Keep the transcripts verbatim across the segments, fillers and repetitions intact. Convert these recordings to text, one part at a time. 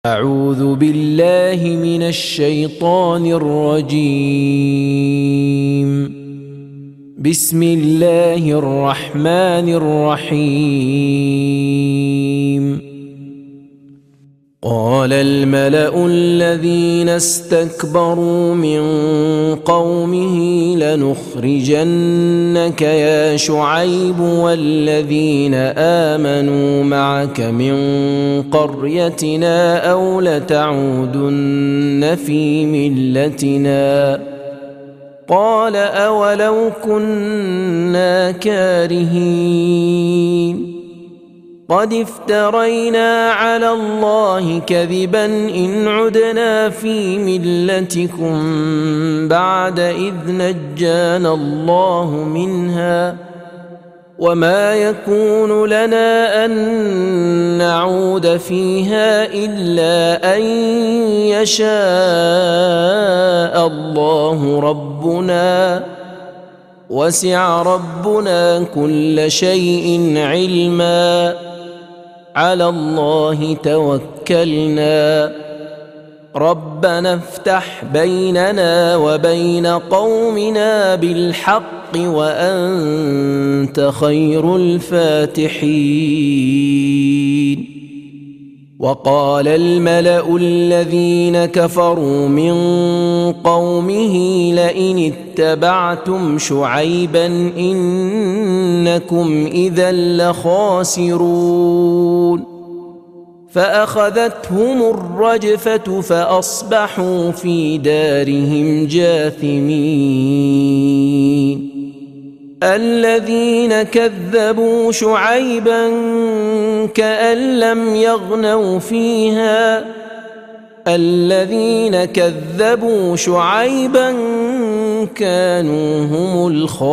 أعوذ بالله من الشيطان الرجيم. بسم الله الرحمن الرحيم. قال الملأ الذين استكبروا من قومه لنخرجنك يا شعيب والذين آمنوا معك من قريتنا أو لتعودن في ملتنا قال أولو كنا كارهين قد افترينا على الله كذبا إن عدنا في ملتكم بعد إذ نجانا الله منها وما يكون لنا أن نعود فيها إلا أن يشاء الله ربنا وسع ربنا كل شيء علما على الله توكلنا ربنا افتح بيننا وبين قومنا بالحق وأنت خير الفاتحين. وقال الملأ الذين كفروا من قومه لئن اتبعتم شعيبا إنكم إذا لخاسرون فأخذتهم الرجفة فأصبحوا في دارهم جاثمين. الذين كذبوا شعيبا كأن لم يغنوا فيها الذين كذبوا شعيبا كانوا هم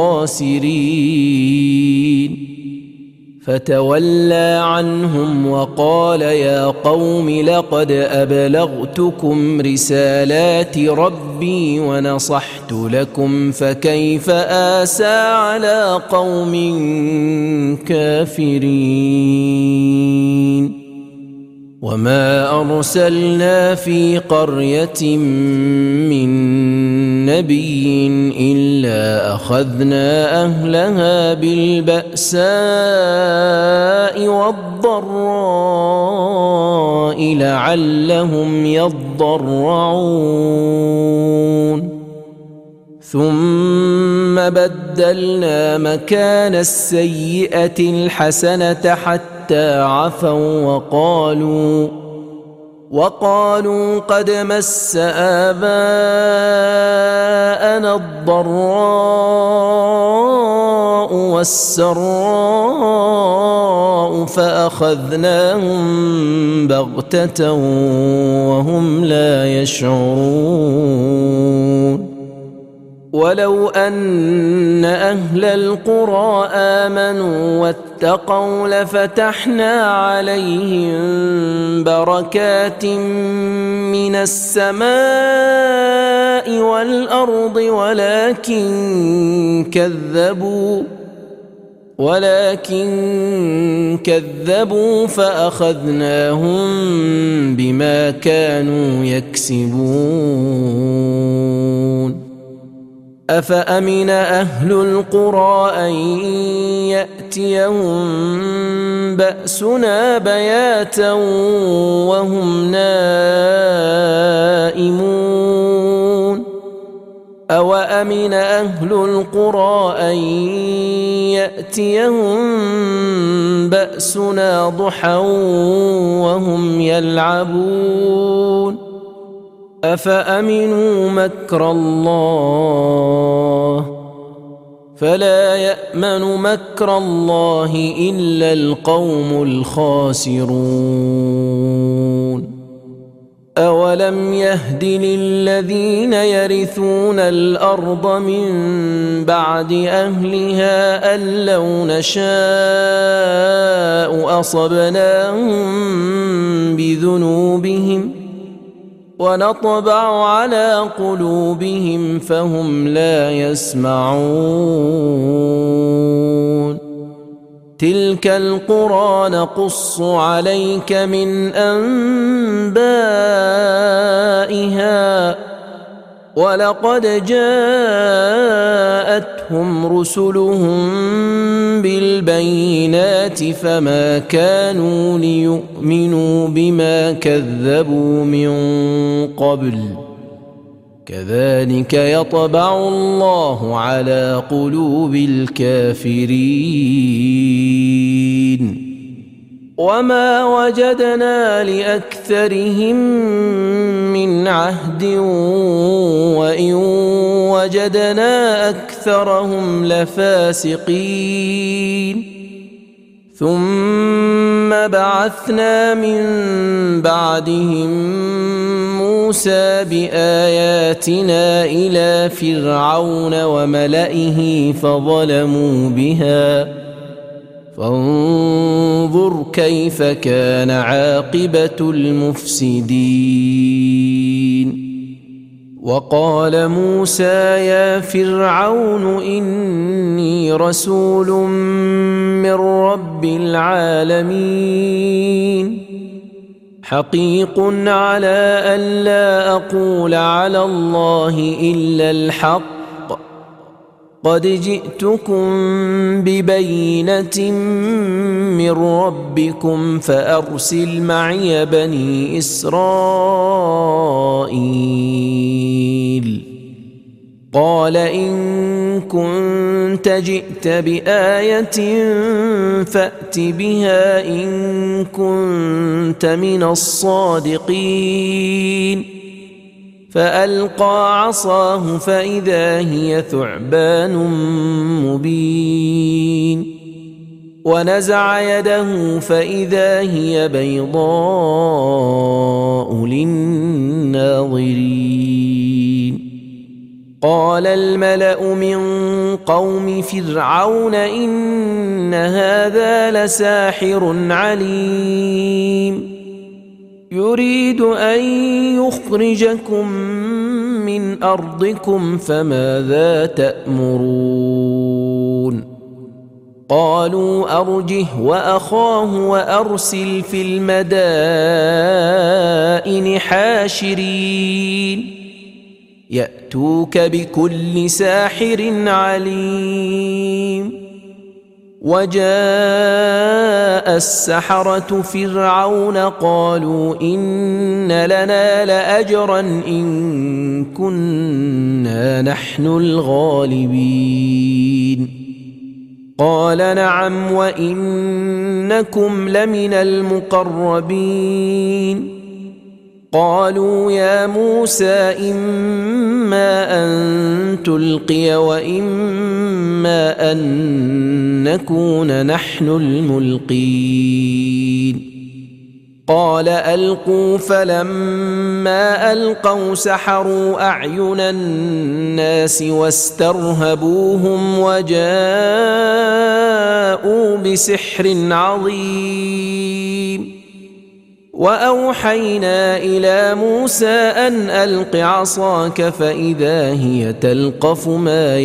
الخاسرين. فتولى عنهم وقال يا قوم لقد أبلغتكم رسالات ربي ونصحت لكم فكيف آسى على قوم كافرين. وما أرسلنا في قرية من نبي إلا أخذنا أهلها بالبأساء والضراء لعلهم يضرعون ثم بدلنا مكان السيئة الحسنة حتى عفوا وقالوا وقالوا قد مس آباءنا الضراء والسراء فأخذناهم بغتة وهم لا يشعرون. ولو أن أهل القرى آمنوا واتقوا لفتحنا عليهم بركات من السماء والأرض ولكن كذبوا ولكن كذبوا فأخذناهم بما كانوا يكسبون. أفأمن أهل القرى أن يأتيهم بأسنا بياتا وهم نائمون أوأمن أهل القرى أن يأتيهم بأسنا ضحى وهم يلعبون أفأمنوا مكر الله فلا يأمن مكر الله إلا القوم الخاسرون. أولم يهد للذين يرثون الأرض من بعد أهلها أن لو نشاء أصبناهم بذنوبهم ونطبع على قلوبهم فهم لا يسمعون تلك القرى نقص عليك من أنبائها ولقد جاءتهم رسلهم بالبينات فما كانوا ليؤمنوا بما كذبوا من قبل كذلك يطبع الله على قلوب الكافرين وما وجدنا لأكثرهم من عهد وإن وجدنا أكثرهم لفاسقين ثم بعثنا من بعدهم موسى بآياتنا إلى فرعون وملئه فظلموا بها فانظر كيف كان عاقبة المفسدين وقال موسى يا فرعون إني رسول من رب العالمين حقيق على أن لا أقول على الله إلا الحق قد جئتكم ببينة من ربكم فأرسل معي بني إسرائيل قال إن كنت جئت بآية فأت بها إن كنت من الصادقين فألقى عصاه فإذا هي ثعبان مبين ونزع يده فإذا هي بيضاء للناظرين قال الملأ من قوم فرعون إن هذا لساحر عليم يريد أن يخرجكم من أرضكم فماذا تأمرون قالوا أرجه وأخاه وأرسل في المدائن حاشرين يأتوك بكل ساحر عليم وجاء السحرة فرعون قالوا إن لنا لأجرا إن كنا نحن الغالبين قال نعم وإنكم لمن المقربين قالوا يا موسى إما أن تلقي وإما أن نكون نحن الملقين قال ألقوا فلما ألقوا سحروا أعين الناس واسترهبوهم وجاءوا بسحر عظيم وأوحينا إلى موسى أن ألق عصاك فإذا هي تلقف ما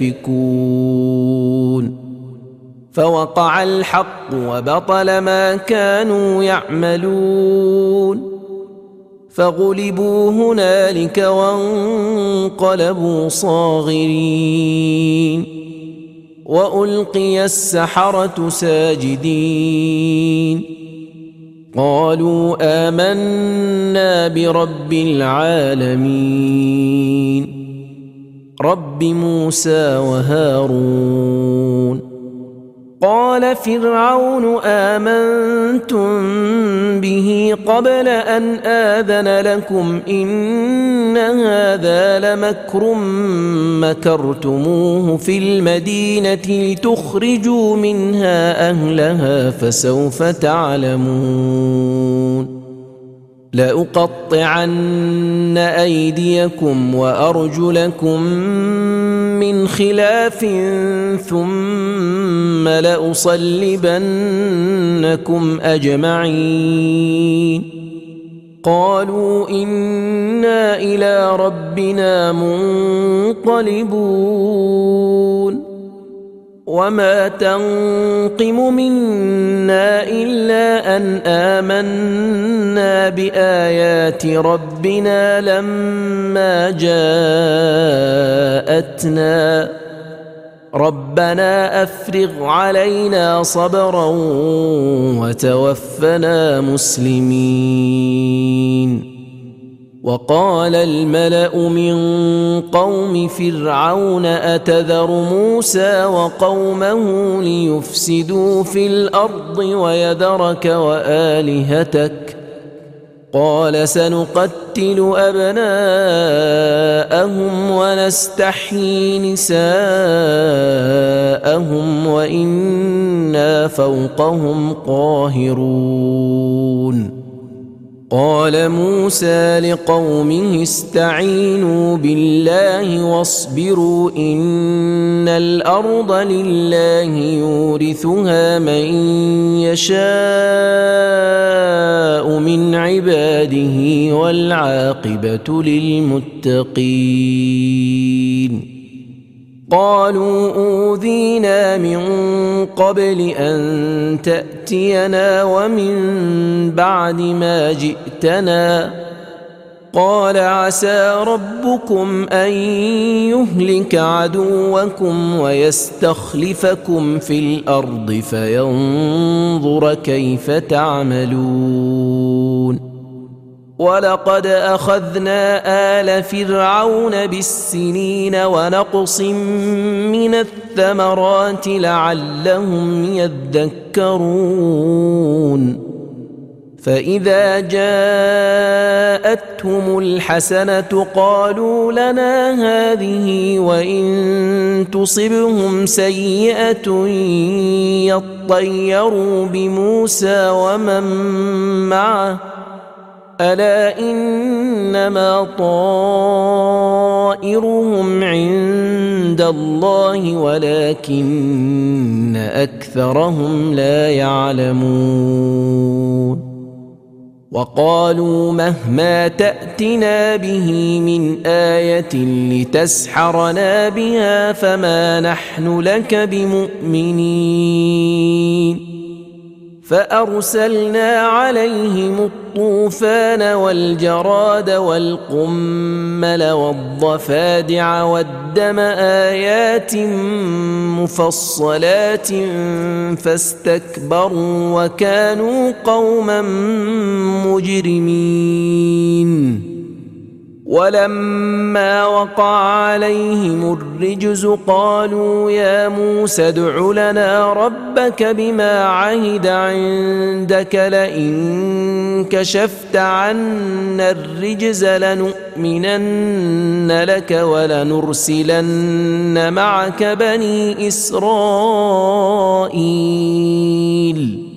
يأفكون فوقع الحق وبطل ما كانوا يعملون فغلبوا هنالك وانقلبوا صاغرين وألقي السحرة ساجدين قالوا آمنا برب العالمين رب موسى وهارون قال فرعون آمنتم به قبل أن آذن لكم إن هذا لمكر مكرتموه في المدينة لتخرجوا منها أهلها فسوف تعلمون لأقطعن أيديكم وأرجلكم من خلاف ثم لأصلبنكم أجمعين قالوا إنا إلى ربنا منقلبون وما تنقم منا إلا أن آمنا بآيات ربنا لما جاءتنا ربنا أفرغ علينا صبرا وتوفنا مسلمين. وقال الملأ من قوم فرعون أتذر موسى وقومه ليفسدوا في الأرض ويذرك وآلهتك قال سنقتل أبناءهم ونستحيي نساءهم وإنا فوقهم قاهرون. قال موسى لقومه استعينوا بالله واصبروا إن الأرض لله يورثها من يشاء من عباده والعاقبة للمتقين. قالوا أوذينا من قبل أن تأتينا ومن بعد ما جئتنا قال عسى ربكم أن يهلك عدوكم ويستخلفكم في الأرض فينظر كيف تعملون. ولقد أخذنا آل فرعون بالسنين ونقص من الثمرات لعلهم يذكرون. فإذا جاءتهم الحسنة قالوا لنا هذه وإن تصبهم سيئة يطيروا بموسى ومن معه ألا إنما طائرهم عند الله ولكن أكثرهم لا يعلمون. وقالوا مهما تأتنا به من آية لتسحرنا بها فما نحن لك بمؤمنين. فأرسلنا عليهم الطوفان والجراد والقمل والضفادع والدم آيات مفصلات فاستكبروا وكانوا قوما مجرمين. ولما وقع عليهم الرجز قالوا يا موسى ادع لنا ربك بما عهد عندك لئن كشفت عنا الرجز لنؤمنن لك ولنرسلن معك بني إسرائيل.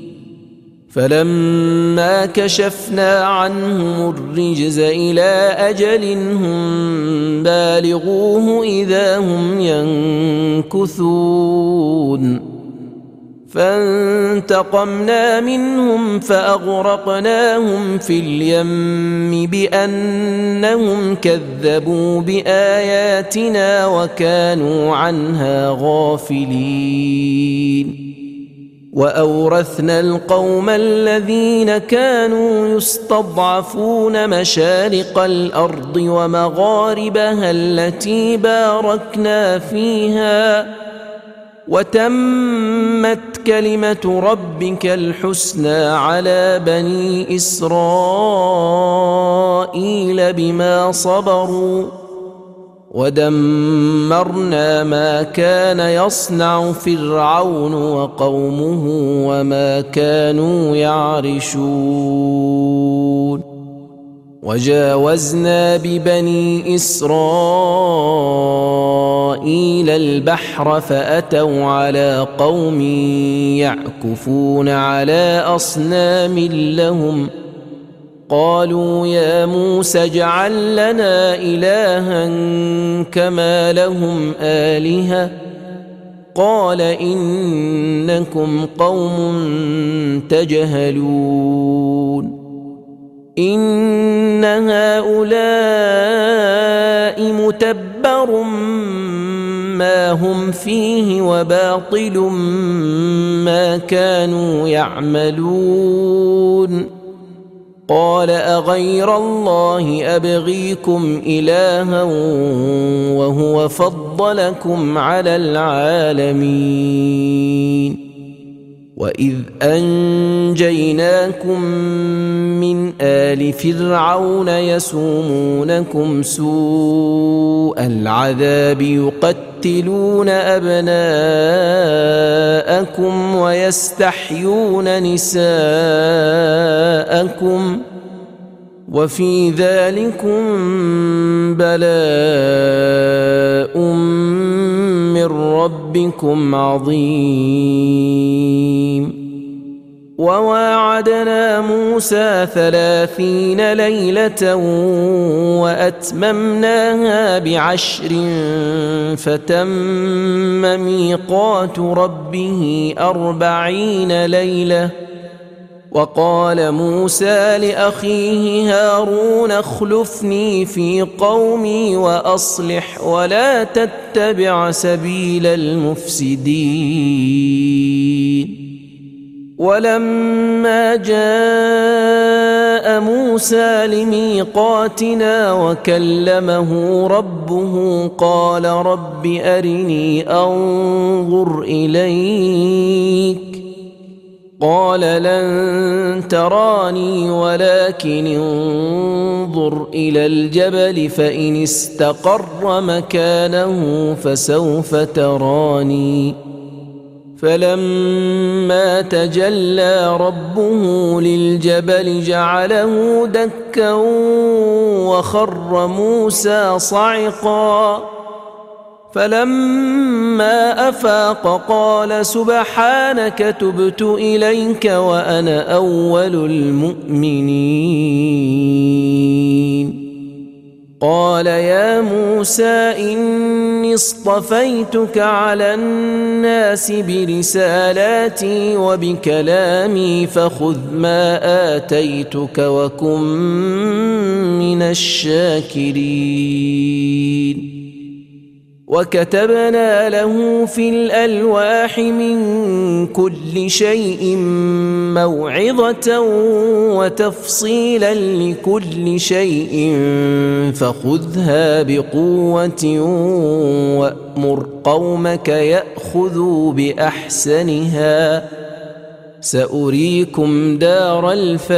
فلما كشفنا عنهم الرجز إلى أجل هم بالغوه إذا هم ينكثون. فانتقمنا منهم فأغرقناهم في اليم بأنهم كذبوا بآياتنا وكانوا عنها غافلين. وأورثنا القوم الذين كانوا يستضعفون مشارق الأرض ومغاربها التي باركنا فيها وتمت كلمة ربك الحسنى على بني إسرائيل بما صبروا ودمرنا ما كان يصنع فرعون وقومه وما كانوا يعرشون. وجاوزنا ببني إسرائيل البحر فأتوا على قوم يعكفون على أصنام لهم قالوا يا موسى اجعل لنا إلها كما لهم آلهة قال إنكم قوم تجهلون. إن هؤلاء متبر ما ما هم فيه وباطل ما كانوا يعملون قال أغير الله أبغيكم إلها وهو فضلكم على العالمين وإذ أنجيناكم من آل فرعون يسومونكم سوء العذاب يقتلون أبناءكم ويستحيون نساءكم وفي ذلكم بلاء من ربكم عظيم وواعدنا موسى ثلاثين ليلة وأتممناها بعشر فتم ميقات ربه أربعين ليلة وقال موسى لأخيه هارون اخلفني في قومي وأصلح ولا تتبع سبيل المفسدين ولما جاء موسى لميقاتنا وكلمه ربه قال رب أرني أنظر إليك قال لن تراني ولكن انظر إلى الجبل فإن استقر مكانه فسوف تراني فلما تجلى ربه للجبل جعله دكا وخر موسى صعقا فلما أفاق قال سبحانك تبت إليك وأنا أول المؤمنين قال يا موسى إني اصطفيتك على الناس برسالاتي وبكلامي فخذ ما آتيتك وكن من الشاكرين وكتبنا له في الألواح من كل شيء موعظة وتفصيلا لكل شيء فخذها بقوة وأمر قومك يأخذوا بأحسنها سأريكم دار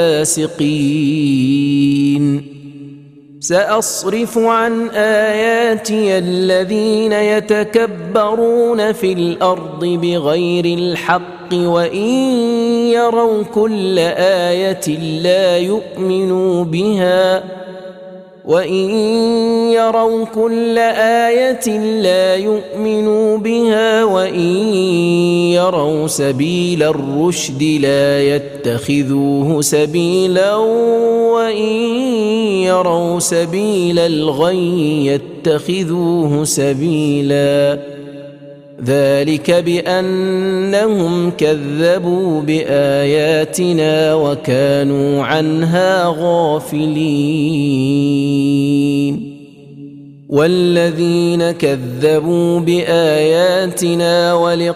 الفاسقين سأصرف عن آياتي الذين يتكبرون في الأرض بغير الحق وإن يروا كل آية لا يؤمنوا بها وإن يروا كل آية لا يؤمنوا بها وإن يروا سبيل الرشد لا يتخذوه سبيلا وإن يروا سبيل الغي يتخذوه سبيلا ذلك بأنهم كذبوا بآياتنا وكانوا عنها غافلين والذين كذبوا بآياتنا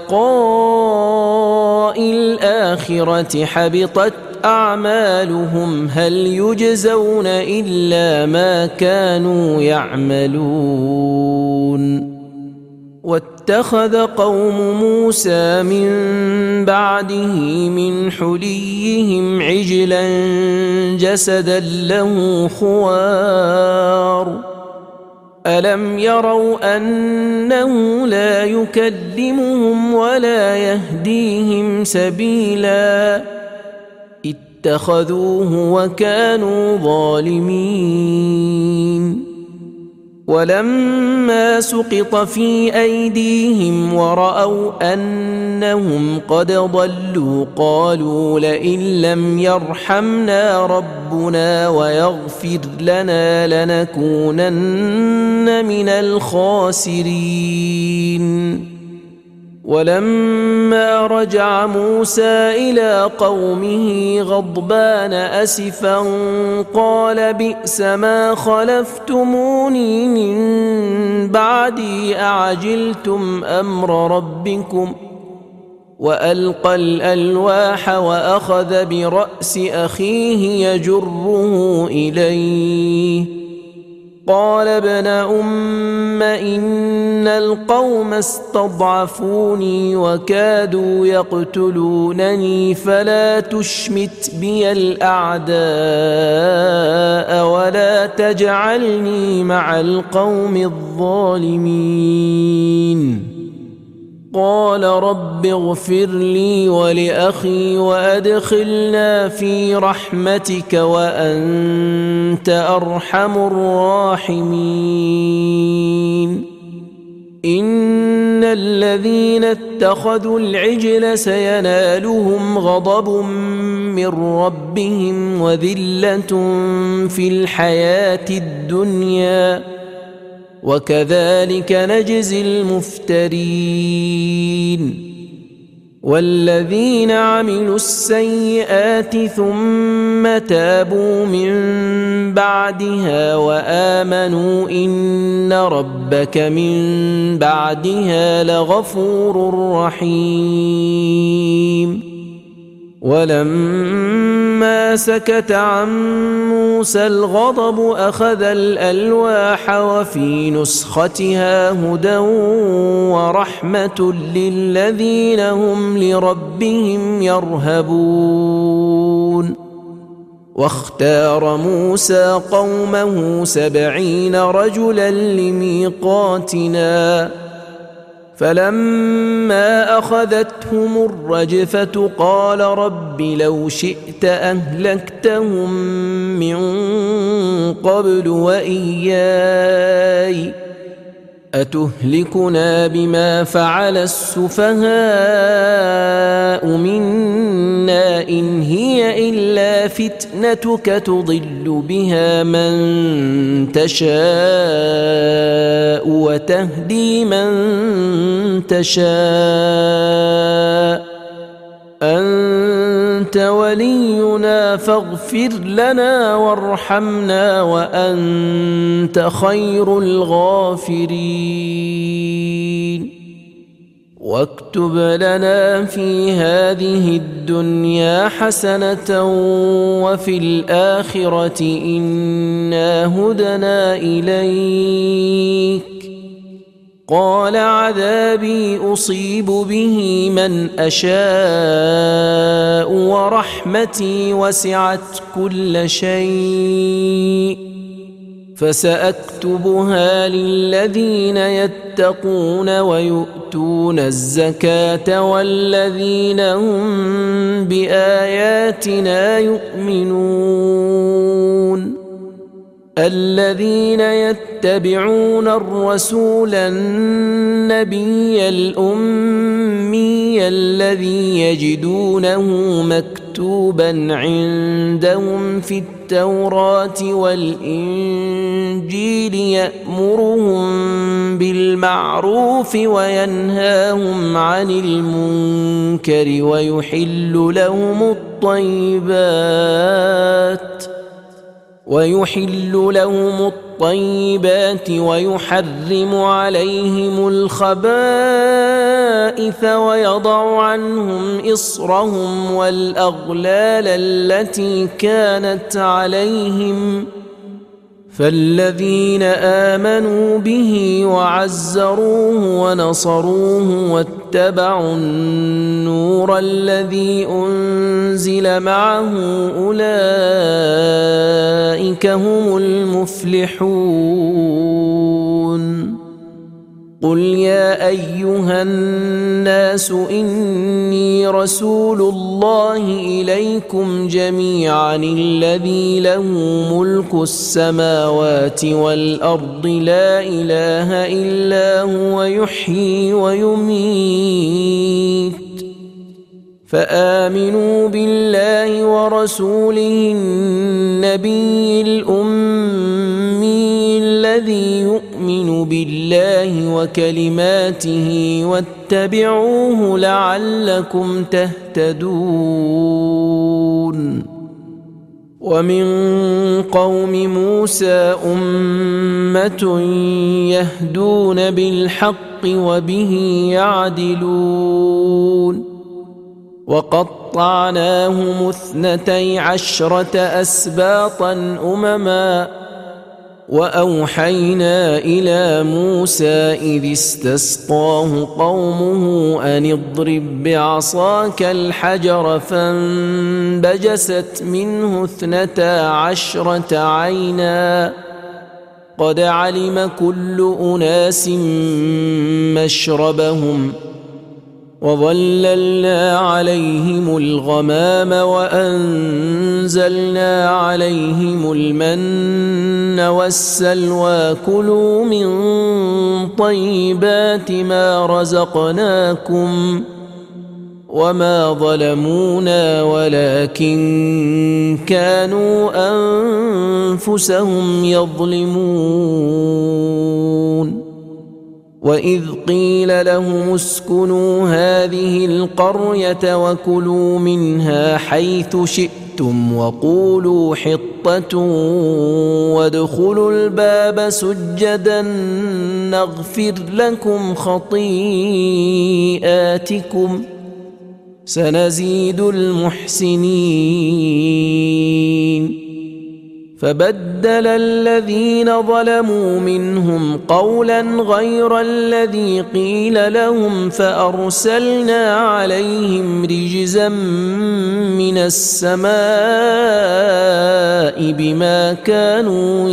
ولقاء الآخرة حبطت أعمالهم هل يجزون إلا ما كانوا يعملون واتخذ قوم موسى من بعده من حليهم عجلا جسدا له خوار ألم يروا أنه لا يكلمهم ولا يهديهم سبيلا اتخذوه وكانوا ظالمين ولما سقط في أيديهم ورأوا أنهم قد ضلوا قالوا لئن لم يرحمنا ربنا ويغفر لنا لنكونن من الخاسرين ولما رجع موسى إلى قومه غضبان أسفا قال بئس ما خلفتموني من بعدي أعجلتم أمر ربكم وألقى الألواح وأخذ برأس أخيه يجره إليه قال ابن أم إن القوم استضعفوني وكادوا يقتلونني فلا تشمت بي الأعداء ولا تجعلني مع القوم الظالمين قال رب اغفر لي ولأخي وأدخلنا في رحمتك وأنت أرحم الراحمين إن الذين اتخذوا العجل سينالهم غضب من ربهم وذلة في الحياة الدنيا وكذلك نجزي المفترين والذين عملوا السيئات ثم تابوا من بعدها وآمنوا إن ربك من بعدها لغفور رحيم ولما سكت عن موسى الغضب أخذ الألواح وفي نسختها هدى ورحمة للذين هم لربهم يرهبون واختار موسى قومه سبعين رجلا لميقاتنا فلما أخذتهم الرجفة قال رب لو شئت أهلكتهم من قبل وإياي أتهلكنا بما فعل السفهاء منا إن هي إلا فتنتك تضل بها من تشاء وتهدي من تشاء أنت ولينا فاغفر لنا وارحمنا وأنت خير الغافرين واكتب لنا في هذه الدنيا حسنة وفي الآخرة إنا هدنا إليك قال عذابي أصيب به من أشاء ورحمتي وسعت كل شيء فسأكتبها للذين يتقون ويؤتون الزكاة والذين هم بآياتنا يؤمنون الذين يتبعون الرسول النبي الأمي الذي يجدونه مكتوبا عندهم في التوراة والإنجيل يأمرهم بالمعروف وينهاهم عن المنكر ويحل لهم الطيبات ويحل لهم الطيبات ويحرم عليهم الخبائث ويضع عنهم إصرهم والأغلال التي كانت عليهم فالذين آمنوا به وعزروه ونصروه واتبعوا النور الذي أنزل معه أولئك هم المفلحون قل يا أيها الناس إني رسول الله إليكم جميعا الذي له ملك السماوات والأرض لا إله إلا هو يحيي ويميت فآمنوا بالله ورسوله النبي الأمي الذي الذي يؤمن بالله وكلماته واتبعوه لعلكم تهتدون. ومن قوم موسى أمة يهدون بالحق وبه يعدلون. وقطعناهم اثنتي عشرة أسباطا أمما وأوحينا إلى موسى إذ استسقاه قومه أن اضرب بعصاك الحجر فانبجست منه اثنتا عشرة عينا قد علم كل أناس مشربهم وظللنا عليهم الغمام وأنزلنا عليهم المن والسلوى كلوا من طيبات ما رزقناكم وما ظلمونا ولكن كانوا أنفسهم يظلمون. وإذ قيل لهم اسكنوا هذه القرية وكلوا منها حيث شئتم وقولوا حطة وادخلوا الباب سجدا نغفر لكم خطيئاتكم سنزيد المحسنين. فبدل الذين ظلموا منهم قولا غير الذي قيل لهم فأرسلنا عليهم رجزا من السماء بما كانوا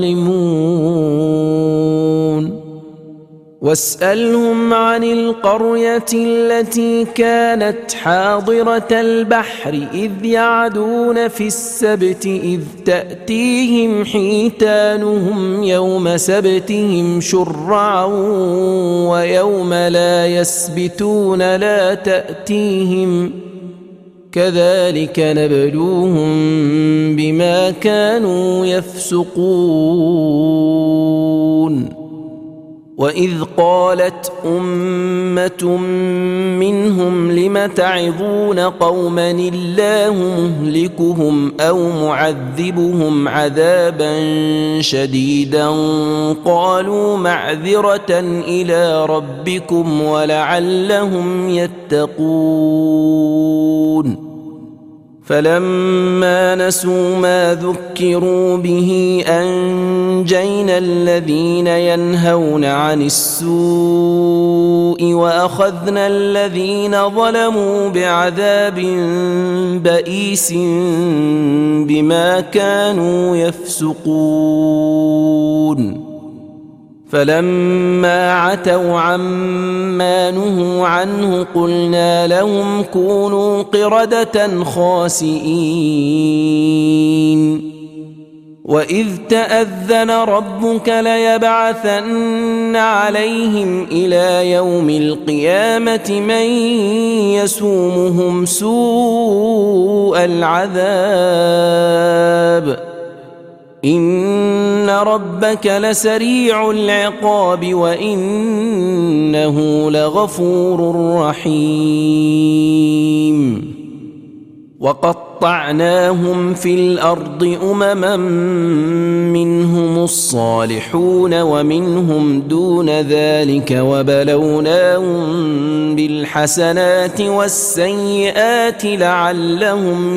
يظلمون. واسألهم عن القرية التي كانت حاضرة البحر إذ يعدون في السبت إذ تأتيهم حيتانهم يوم سبتهم شرعا ويوم لا يسبتون لا تأتيهم كذلك نبلوهم بما كانوا يفسقون. وإذ قالت أمة منهم لم تعظون قوما الله مهلكهم أو معذبهم عذابا شديدا قالوا معذرة إلى ربكم ولعلهم يتقون. فلما نسوا ما ذكروا به أنجينا الذين ينهون عن السوء وأخذنا الذين ظلموا بعذاب بئيس بما كانوا يفسقون. فلما عتوا عما نهوا عنه قلنا لهم كونوا قردة خاسئين. وإذ تأذن ربك ليبعثن عليهم إلى يوم القيامة من يسومهم سوء العذاب إن ربك لسريع العقاب وإنه لغفور رحيم. وقطعناهم في الأرض أمما منهم الصالحون ومنهم دون ذلك وبلوناهم بالحسنات والسيئات لعلهم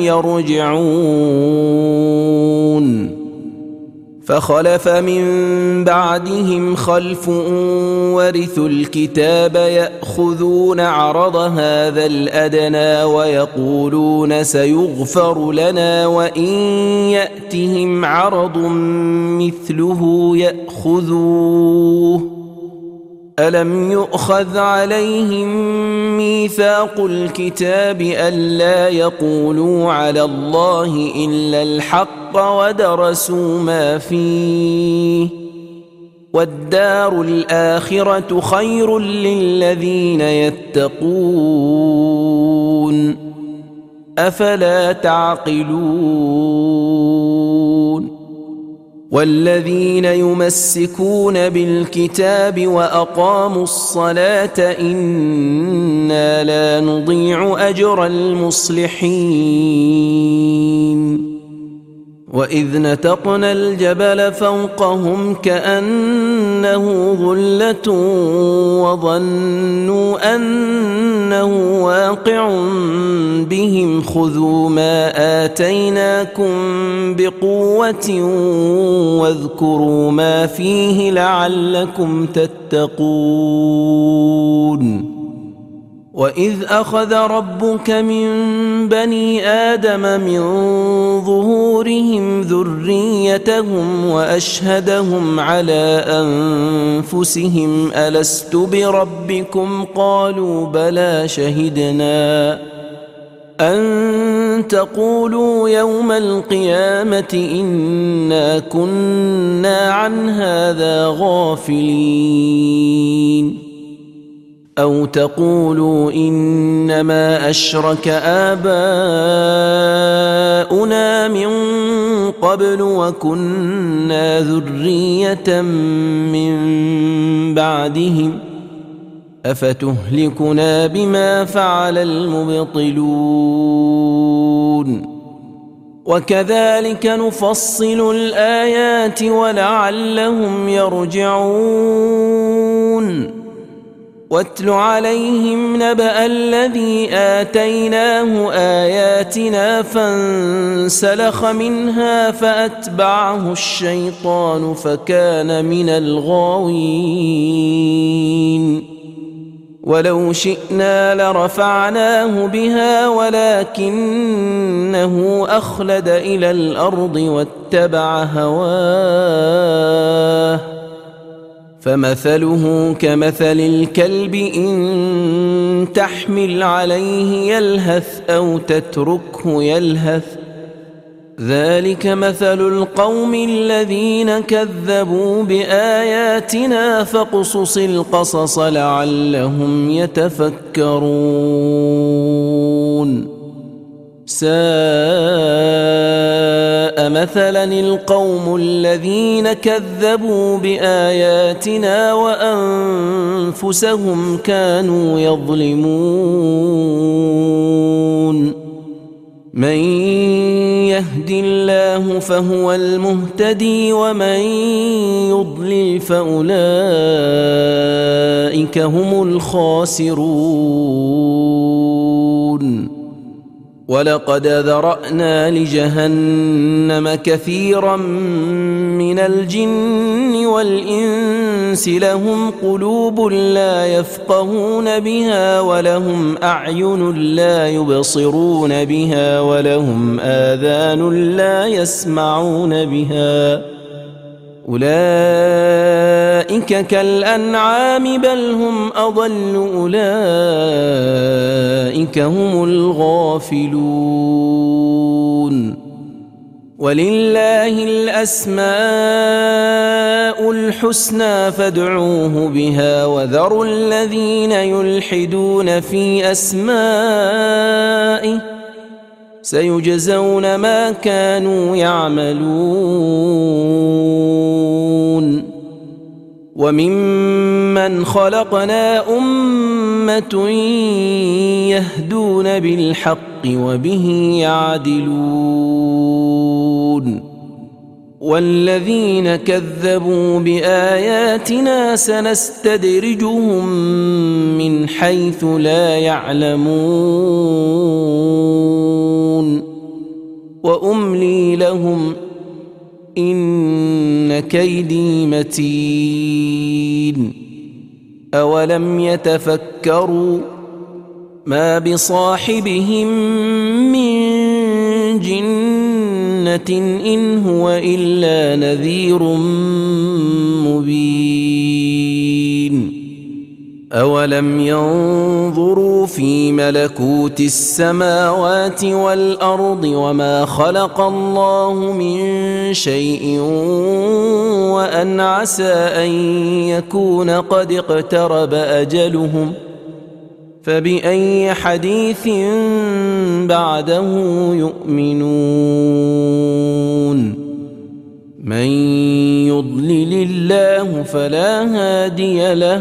يرجعون. فخلف من بعدهم خلف ورثوا الكتاب يأخذون عرض هذا الأدنى ويقولون سيغفر لنا وإن يأتهم عرض مثله يأخذوه ألم يؤخذ عليهم ميثاق الكتاب ألا يقولوا على الله إلا الحق ودرسوا ما فيه والدار الآخرة خير للذين يتقون أفلا تعقلون. والذين يمسكون بالكتاب وأقاموا الصلاة إنا لا نضيع أجر المصلحين وإذ نتقنا الجبل فوقهم كأنه ظلة وظنوا أنه واقع بهم خذوا ما آتيناكم بقوة واذكروا ما فيه لعلكم تتقون وإذ أخذ ربك من بني آدم من ظهورهم ذريتهم وأشهدهم على أنفسهم ألست بربكم قالوا بلى شهدنا أن تقولوا يوم القيامة إنا كنا عن هذا غافلين أو تقولوا إنما أشرك آباؤنا من قبل وكنا ذرية من بعدهم أفتهلكنا بما فعل المبطلون وكذلك نفصل الآيات ولعلهم يرجعون واتل عليهم نبأ الذي آتيناه آياتنا فانسلخ منها فأتبعه الشيطان فكان من الغاوين ولو شئنا لرفعناه بها ولكنه أخلد إلى الأرض واتبع هواه فمثله كمثل الكلب إن تحمل عليه يلهث أو تتركه يلهث ذلك مثل القوم الذين كذبوا بآياتنا فاقصص القصص لعلهم يتفكرون ساء مثلا القوم الذين كذبوا بآياتنا وأنفسهم كانوا يظلمون من يهد الله فهو المهتدي ومن يضلل فأولئك هم الخاسرون ولقد ذرأنا لجهنم كثيرا من الجن والإنس لهم قلوب لا يفقهون بها ولهم أعين لا يبصرون بها ولهم آذان لا يسمعون بها أولئك كالأنعام بل هم أضل أولئك هم الغافلون ولله الأسماء الحسنى فادعوه بها وذروا الذين يلحدون في أسمائه سيجزون ما كانوا يعملون وممن خلقنا أمة يهدون بالحق وبه يعدلون والذين كذبوا بآياتنا سنستدرجهم من حيث لا يعلمون وأملي لهم إن كيدي متين أولم يتفكروا ما بصاحبهم من جنة إن هو إلا نذير مبين أولم ينظروا في ملكوت السماوات والأرض وما خلق الله من شيء وأن عسى أن يكون قد اقترب أجلهم فبأي حديث بعده يؤمنون من يضلل الله فلا هادي له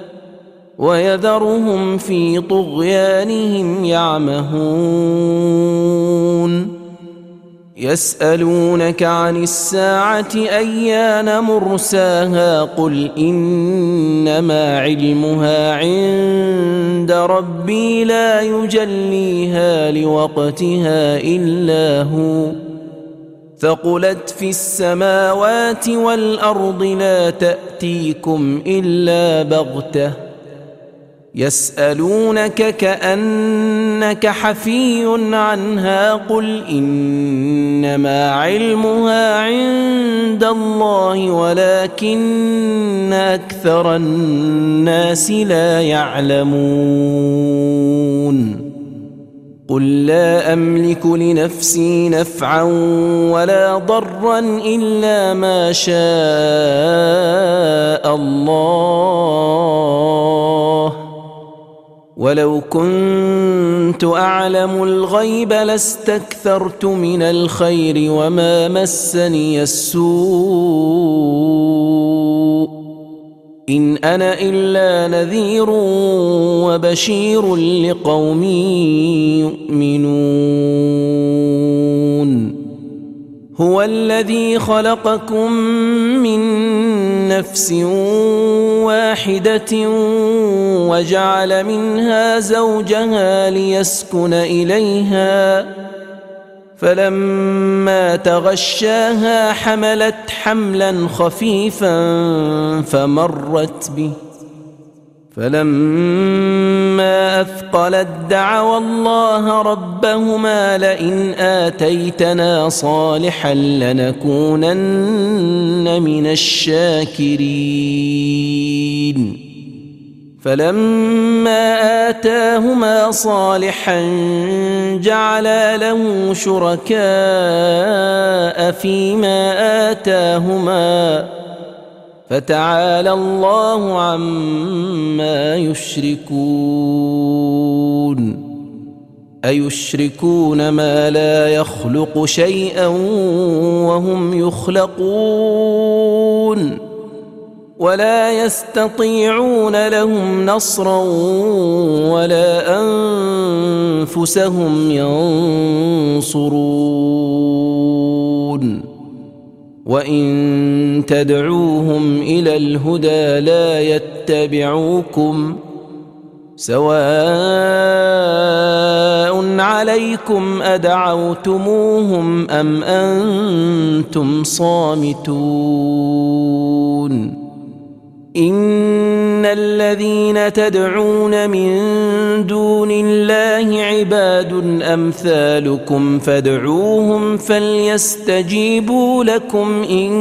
ويذرهم في طغيانهم يعمهون يسألونك عن الساعة أيان مرساها قل إنما علمها عند ربي لا يجليها لوقتها إلا هو ثقلت في السماوات والأرض لا تأتيكم إلا بغتة يسألونك كأنك حفي عنها قل إنما علمها عند الله ولكن أكثر الناس لا يعلمون قل لا أملك لنفسي نفعا ولا ضرا إلا ما شاء الله ولو كنت أعلم الغيب لاستكثرت من الخير وما مسني السوء إن أنا إلا نذير وبشير لقوم يؤمنون هو الذي خلقكم من نفس واحدة وجعل منها زوجها ليسكن إليها فلما تغشاها حملت حملا خفيفا فمرت به فلما أثقلت دعوا الله ربهما لئن آتيتنا صالحا لنكونن من الشاكرين فلما آتاهما صالحا جعلا له شركاء فيما آتاهما فتعالى الله عما يشركون أيشركون ما لا يخلق شيئا وهم يخلقون ولا يستطيعون لهم نصرا ولا أنفسهم ينصرون وإن تدعوهم إلى الهدى لا يتبعوكم سواء عليكم أدعوتموهم أم أنتم صامتون إن الذين تدعون من دون الله عباد أمثالكم فادعوهم فليستجيبوا لكم إن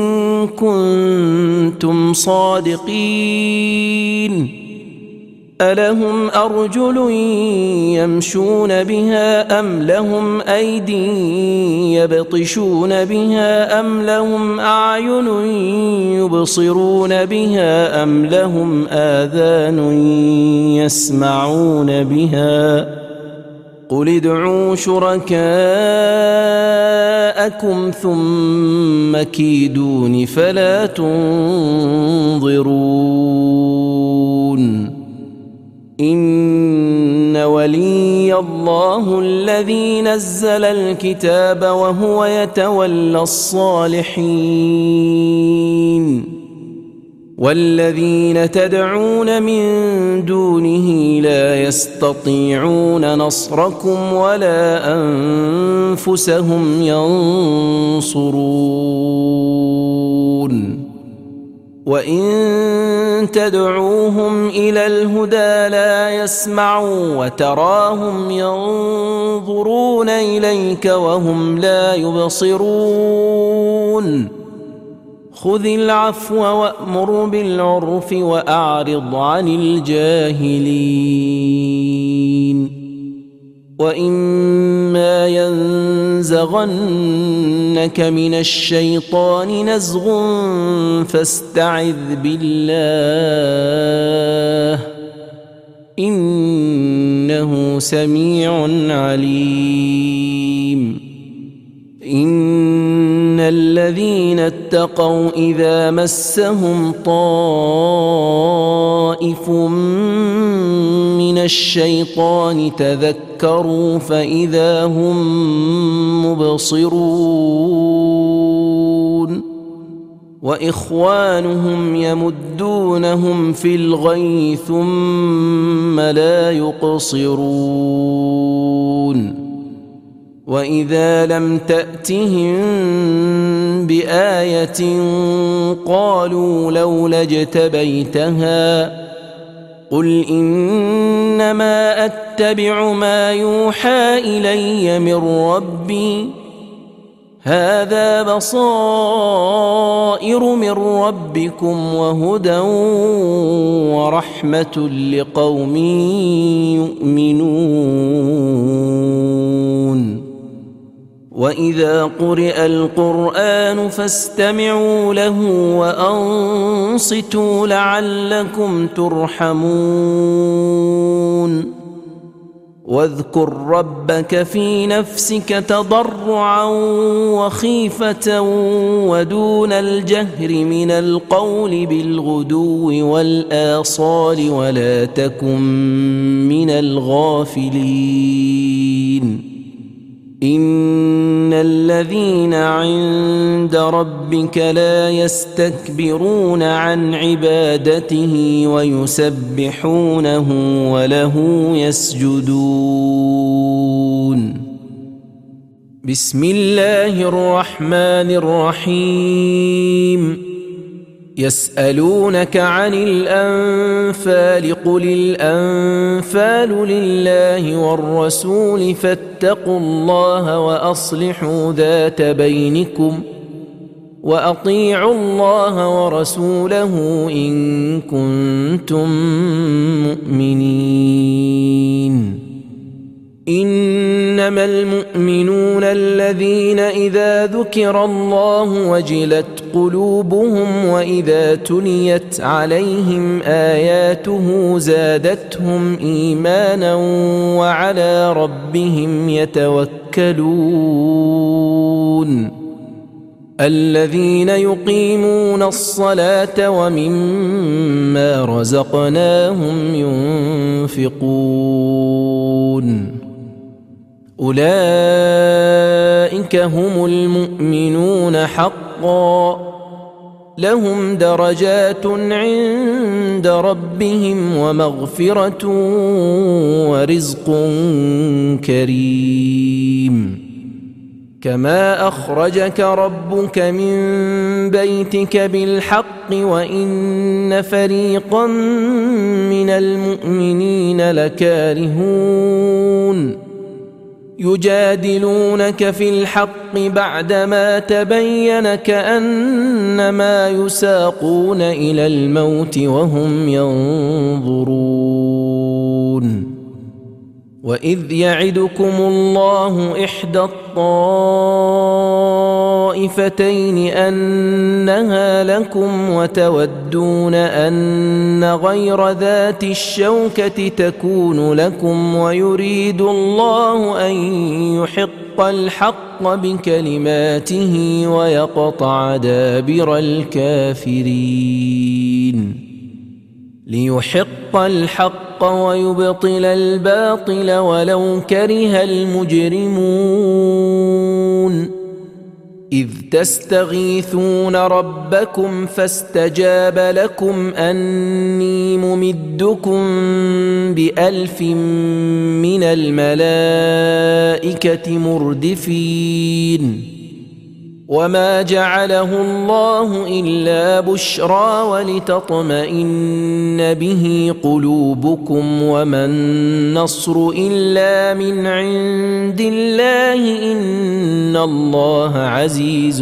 كنتم صادقين ألهم أرجل يمشون بها أم لهم أيدي يبطشون بها أم لهم أعين يبصرون بها أم لهم آذان يسمعون بها قل ادعوا شركاءكم ثم كيدون فلا تنظرون إن ولي الله الذي نزل الكتاب وهو يتولى الصالحين والذين تدعون من دونه لا يستطيعون نصركم ولا أنفسهم ينصرون وإن تدعوهم إلى الهدى لا يسمعوا وتراهم ينظرون إليك وهم لا يبصرون خذ العفو وأمر بالعرف وأعرض عن الجاهلين وإما ينزغنك من الشيطان نزغ فاستعذ بالله إنه سميع عليم إن الذين اتقوا إذا مسهم طائف من الشيطان تذكروا فإذا هم مبصرون وإخوانهم يمدونهم في الغي ثم لا يقصرون وإذا لم تأتهم بآية قالوا لولا اجتبيتها قل إنما أتبع ما يوحى إلي من ربي هذا بصائر من ربكم وهدى ورحمة لقوم يؤمنون وإذا قرئ القرآن فاستمعوا له وأنصتوا لعلكم ترحمون واذكر ربك في نفسك تضرعا وخيفة ودون الجهر من القول بالغدو والآصال ولا تكن من الغافلين إن الذين عند ربك لا يستكبرون عن عبادته ويسبحونه وله يسجدون بسم الله الرحمن الرحيم يسألونك عن الأنفال قل الأنفال لله والرسول فاتقوا الله وأصلحوا ذات بينكم وأطيعوا الله ورسوله إن كنتم مؤمنين إنما المؤمنون الذين إذا ذكر الله وجلت قلوبهم وإذا تليت عليهم آياته زادتهم إيمانا وعلى ربهم يتوكلون الذين يقيمون الصلاة ومما رزقناهم ينفقون أولئك هم المؤمنون حقا لهم درجات عند ربهم ومغفرة ورزق كريم كما أخرجك ربك من بيتك بالحق وإن فريقا من المؤمنين لكارهون يجادلونك في الحق بعدما تبين كأنما يساقون إلى الموت وهم ينظرون وإذ يعدكم الله إحدى الطائفتين أنها لكم وتودون أن غير ذات الشوكة تكون لكم ويريد الله أن يحق الحق بكلماته ويقطع دابر الكافرين ليحق الحق ويبطل الباطل ولو كره المجرمون إذ تستغيثون ربكم فاستجاب لكم أني ممدكم بألف من الملائكة مردفين وما جعله الله إلا بشرى ولتطمئن به قلوبكم وما النصر إلا من عند الله إن الله عزيز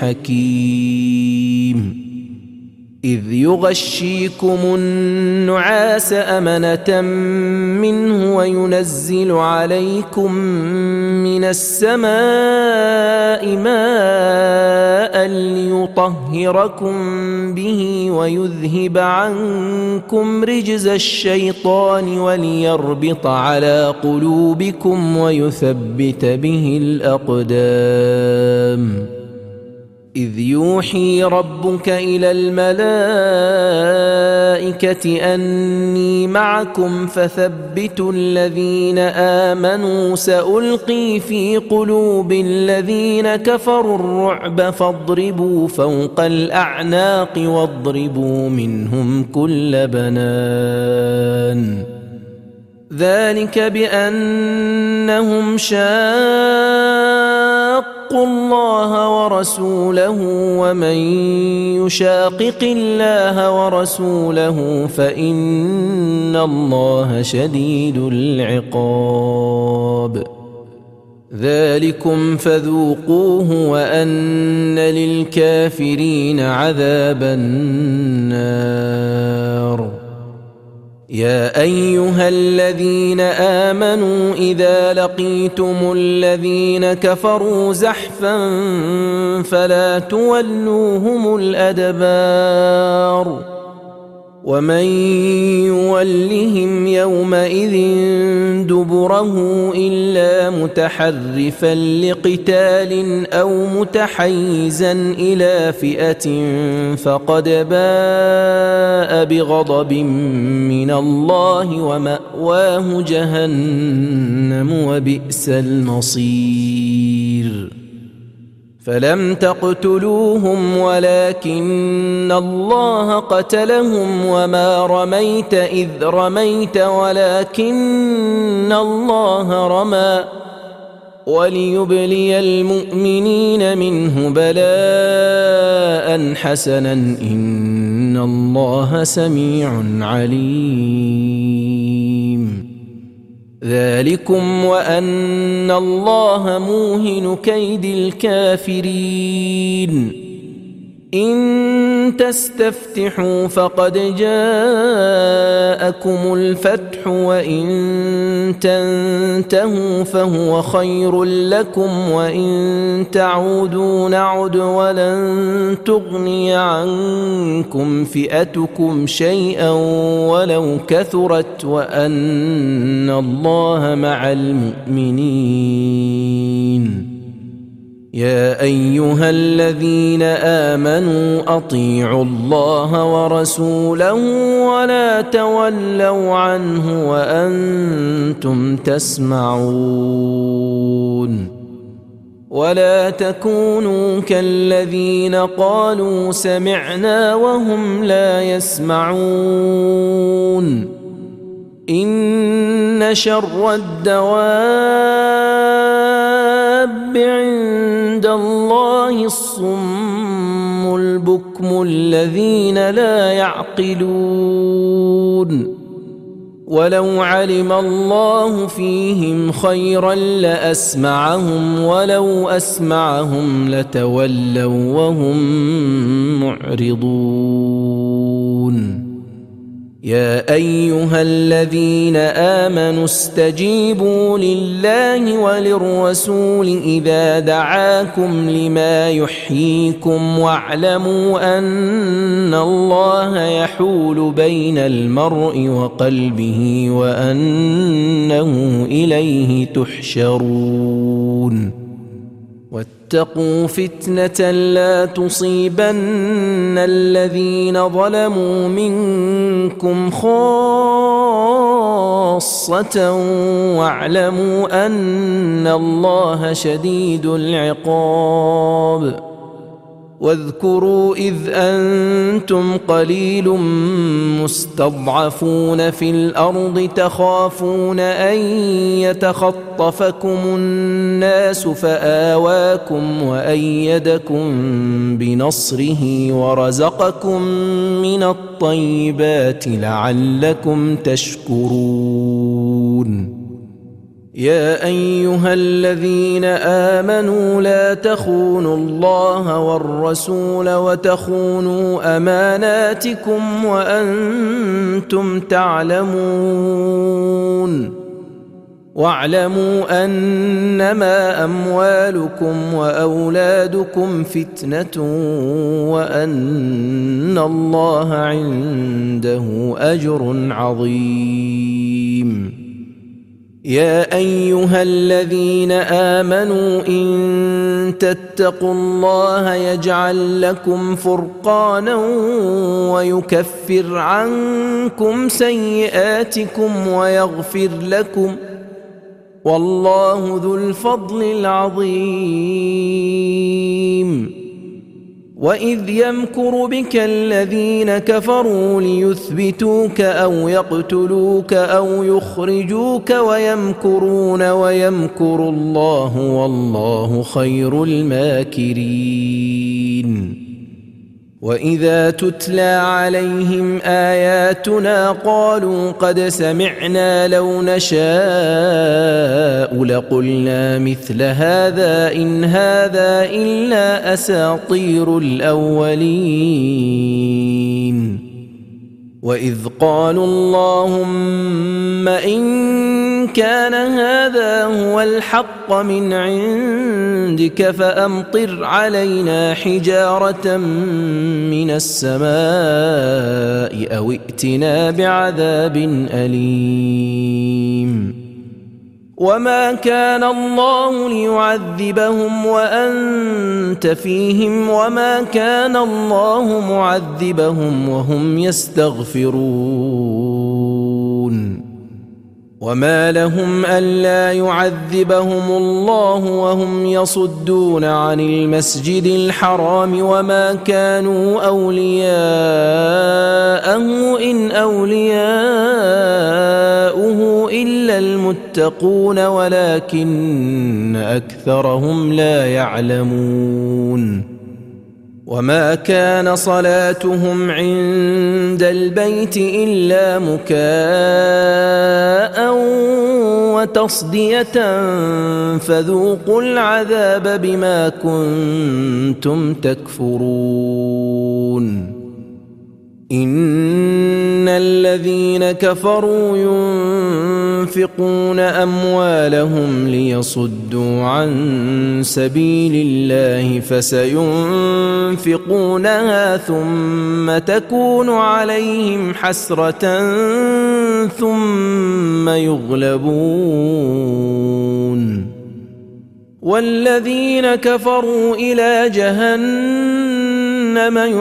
حكيم إذ يغشيكم النعاس أمنة منه وينزل عليكم من السماء ماء ليطهركم به ويذهب عنكم رجز الشيطان وليربط على قلوبكم ويثبت به الأقدام إذ يوحي ربك إلى الملائكة أني معكم فثبتوا الذين آمنوا سألقي في قلوب الذين كفروا الرعب فاضربوا فوق الأعناق واضربوا منهم كل بنان ذلك بأنهم شاقوا الله ورسوله ومن يشاقق الله ورسوله فإن الله شديد العقاب ذلكم فذوقوه وأن للكافرين عذاب النار يا أيها الذين آمنوا إذا لقيتم الذين كفروا زحفا فلا تولوهم الأدبار ومن يولهم يومئذ دبره إلا متحرفا لقتال أو متحيزا إلى فئة فقد باء بغضب من الله ومأواه جهنم وبئس المصير فلم تقتلوهم ولكن الله قتلهم وما رميت إذ رميت ولكن الله رمى وليبلي المؤمنين منه بلاء حسنا إن الله سميع عليم ذلكم وأن الله موهن كيد الكافرين إن تستفتحوا فقد جاءكم الفتح وإن تنتهوا فهو خير لكم وإن تعودوا نعد ولن تغني عنكم فئتكم شيئا ولو كثرت وأن الله مع المؤمنين يا أيها الذين آمنوا أطيعوا الله ورسوله ولا تولوا عنه وأنتم تسمعون ولا تكونوا كالذين قالوا سمعنا وهم لا يسمعون إن شر الدواب عند الله الصم البكم الذين لا يعقلون ولو علم الله فيهم خيرا لأسمعهم ولو أسمعهم لتولوا وهم معرضون يا أيها الذين آمنوا استجيبوا لله وللرسول إذا دعاكم لما يحييكم واعلموا أن الله يحول بين المرء وقلبه وأنه إليه تحشرون واتقوا فتنة لا تصيبن الذين ظلموا منكم خاصة واعلموا أن الله شديد العقاب واذكروا إذ أنتم قليل مستضعفون في الأرض تخافون أن يتخطفكم الناس فآواكم وأيدكم بنصره ورزقكم من الطيبات لعلكم تشكرون يا أيها الذين آمنوا لا تخونوا الله والرسول وتخونوا أماناتكم وأنتم تعلمون واعلموا أنما أموالكم وأولادكم فتنة وأن الله عنده أجر عظيم يا أيها الذين آمنوا إن تتقوا الله يجعل لكم فرقانا ويكفر عنكم سيئاتكم ويغفر لكم والله ذو الفضل العظيم. وإذ يمكر بك الذين كفروا ليثبتوك أو يقتلوك أو يخرجوك ويمكرون ويمكر الله والله خير الماكرين. وإذا تتلى عليهم آياتنا قالوا قد سمعنا لو نشاء لقلنا مثل هذا إن هذا إلا أساطير الأولين. وإذ قالوا اللهم إن كان هذا هو الحق من عندك فأمطر علينا حجارة من السماء أو ائتنا بعذاب أليم. وما كان الله ليعذبهم وأنت فيهم وما كان الله معذبهم وهم يستغفرون. وما لهم ألا يعذبهم الله وهم يصدون عن المسجد الحرام وما كانوا أولياءه إن أولياؤه إلا المتقون ولكن أكثرهم لا يعلمون. وما كان صلاتهم عند البيت إلا مكاء وتصدية فذوقوا العذاب بما كنتم تكفرون. إن الذين كفروا ينفقون أموالهم ليصدوا عن سبيل الله فسينفقونها ثم تكون عليهم حسرة ثم يغلبون والذين كفروا إلى جهنم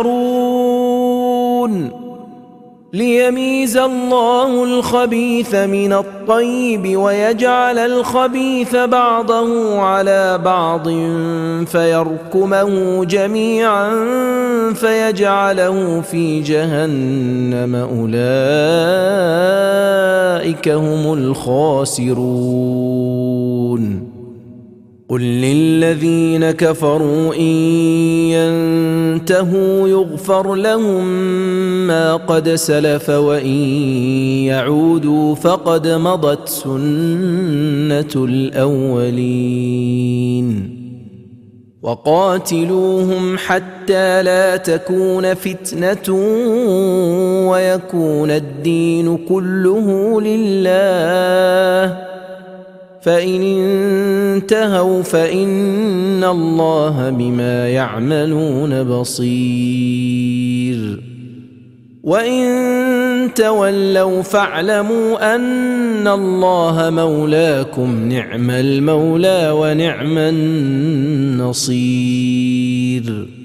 يحشرون ليميز الله الخبيث من الطيب ويجعل الخبيث بعضه على بعض فيركمه جميعا فيجعله في جهنم أولئك هم الخاسرون. قل للذين كفروا إن ينتهوا يغفر لهم ما قد سلف وإن يعودوا فقد مضت سنة الأولين. وقاتلوهم حتى لا تكون فتنة ويكون الدين كله لله فإن انتهوا فإن الله بما يعملون بصير. وإن تولوا فاعلموا أن الله مولاكم نعم المولى ونعم النصير.